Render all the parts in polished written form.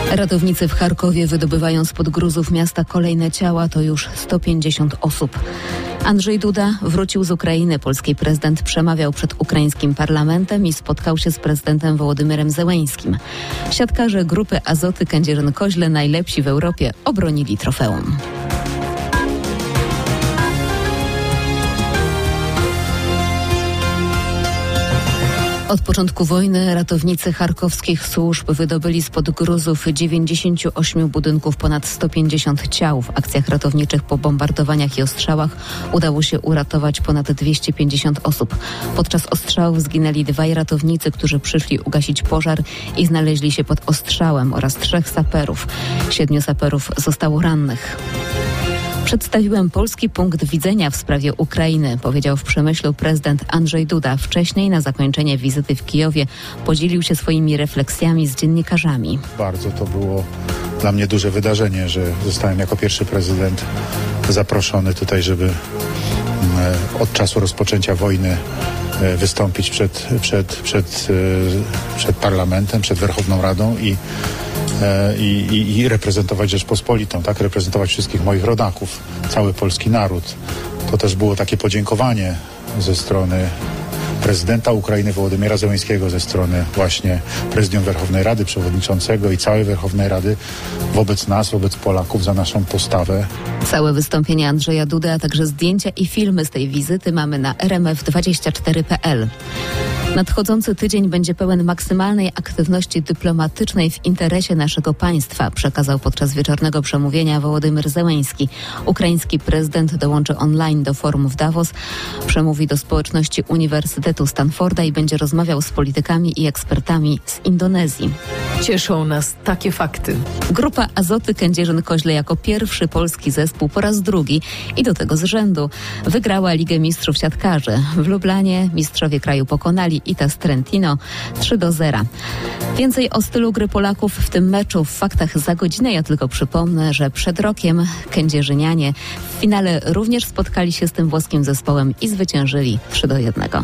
Ratownicy w Charkowie wydobywają spod gruzów miasta kolejne ciała, to już 150 osób. Andrzej Duda wrócił z Ukrainy. Polski prezydent przemawiał przed ukraińskim parlamentem i spotkał się z prezydentem Wołodymyrem Zełeńskim. Siatkarze grupy Azoty Kędzierzyn-Koźle, najlepsi w Europie, obronili trofeum. Od początku wojny ratownicy charkowskich służb wydobyli spod gruzów 98 budynków ponad 150 ciał. W akcjach ratowniczych po bombardowaniach i ostrzałach udało się uratować ponad 250 osób. Podczas ostrzałów zginęli 2 ratownicy, którzy przyszli ugasić pożar i znaleźli się pod ostrzałem, oraz 3 saperów. 7 saperów zostało rannych. Przedstawiłem polski punkt widzenia w sprawie Ukrainy, powiedział w Przemyślu prezydent Andrzej Duda. Wcześniej, na zakończenie wizyty w Kijowie, podzielił się swoimi refleksjami z dziennikarzami. Bardzo to było dla mnie duże wydarzenie, że zostałem jako pierwszy prezydent zaproszony tutaj, żeby od czasu rozpoczęcia wojny wystąpić przed parlamentem, przed Werchowną Radą i reprezentować Rzeczpospolitą, tak? Reprezentować wszystkich moich rodaków, cały polski naród. To też było takie podziękowanie ze strony prezydenta Ukrainy Wołodymyra Zełeńskiego, ze strony właśnie Prezydium Werchownej Rady, przewodniczącego i całej Werchownej Rady wobec nas, wobec Polaków za naszą postawę. Całe wystąpienie Andrzeja Dudy, a także zdjęcia i filmy z tej wizyty mamy na rmf24.pl. Nadchodzący tydzień będzie pełen maksymalnej aktywności dyplomatycznej w interesie naszego państwa, przekazał podczas wieczornego przemówienia Wołodymyr Zełeński. Ukraiński prezydent dołączy online do forum w Davos, przemówi do społeczności Uniwersytetu Stanforda i będzie rozmawiał z politykami i ekspertami z Indonezji. Cieszą nas takie fakty. Grupa Azoty Kędzierzyn-Koźle jako pierwszy polski zespół po raz drugi i do tego z rzędu wygrała Ligę Mistrzów Siatkarzy. W Lublanie mistrzowie kraju pokonali Itas Trentino 3-0. Więcej o stylu gry Polaków w tym meczu w faktach za godzinę. Ja tylko przypomnę, że przed rokiem kędzierzynianie w finale również spotkali się z tym włoskim zespołem i zwyciężyli 3-1.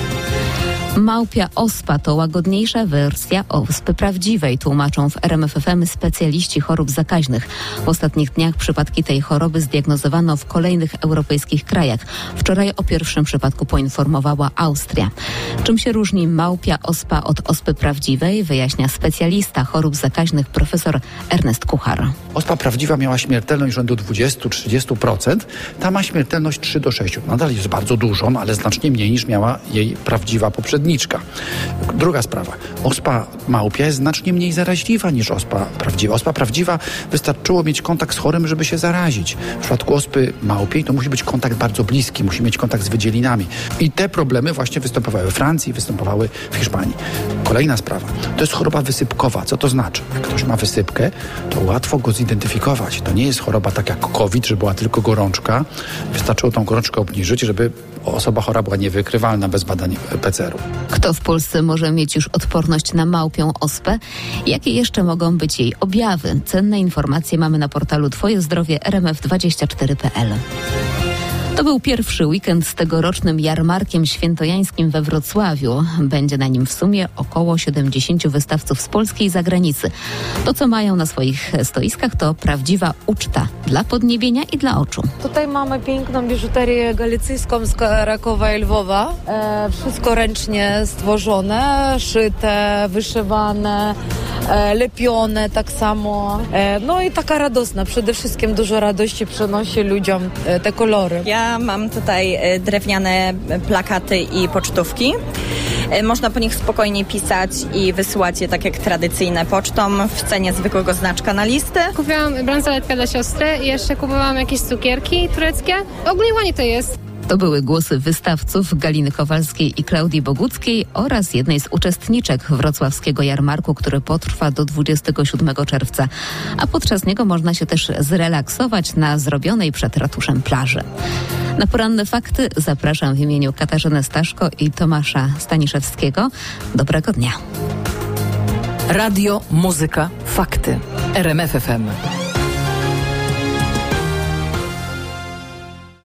Małpia ospa to łagodniejsza wersja ospy prawdziwej, tłumaczą w RMF FM specjaliści chorób zakaźnych. W ostatnich dniach przypadki tej choroby zdiagnozowano w kolejnych europejskich krajach. Wczoraj o pierwszym przypadku poinformowała Austria. Czym się różni małpia ospa od ospy prawdziwej, wyjaśnia specjalista chorób zakaźnych profesor Ernest Kuchar. Ospa prawdziwa miała śmiertelność rzędu 20-30%. Ta ma śmiertelność 3-6%. Nadal jest bardzo dużą, ale znacznie mniej niż miała jej prawdziwa poprzedniczka. Druga sprawa. Ospa małpia jest znacznie mniej zaraźliwa niż ospa prawdziwa. Ospa prawdziwa wystarczyło mieć kontakt z chorym, żeby się zarazić. W przypadku ospy małpiej to musi być kontakt bardzo bliski, musi mieć kontakt z wydzielinami. I te problemy właśnie występowały we Francji, występowały w Hiszpanii. Kolejna sprawa. To jest choroba wysypkowa. Co to znaczy? Jak ktoś ma wysypkę, to łatwo go zidentyfikować. To nie jest choroba tak jak COVID, że była tylko gorączka. Wystarczyło tą gorączkę obniżyć, żeby osoba chora była niewykrywalna bez badań PCR-u. Kto w Polsce może mieć już odporność na małpią ospę? Jakie jeszcze mogą być jej objawy? Cenne informacje mamy na portalu Twoje Zdrowie rmf24.pl. To był pierwszy weekend z tegorocznym jarmarkiem świętojańskim we Wrocławiu. Będzie na nim w sumie około 70 wystawców z Polski i zagranicy. To, co mają na swoich stoiskach, to prawdziwa uczta dla podniebienia i dla oczu. Tutaj mamy piękną biżuterię galicyjską z Krakowa i Lwowa. Wszystko ręcznie stworzone, szyte, wyszywane, lepione tak samo. No i taka radosna. Przede wszystkim dużo radości przynosi ludziom te kolory. Ja mam tutaj drewniane plakaty i pocztówki. Można po nich spokojnie pisać i wysyłać je tak jak tradycyjne pocztą w cenie zwykłego znaczka na listy. Kupiłam bransoletkę dla siostry i jeszcze kupowałam jakieś cukierki tureckie. Ogólnie ładnie to jest. To były głosy wystawców Galiny Kowalskiej i Klaudii Boguckiej oraz jednej z uczestniczek wrocławskiego jarmarku, który potrwa do 27 czerwca. A podczas niego można się też zrelaksować na zrobionej przed ratuszem plaży. Na poranne fakty zapraszam w imieniu Katarzyny Staszko i Tomasza Staniszewskiego. Dobrego dnia. Radio, muzyka, fakty. RMF FM.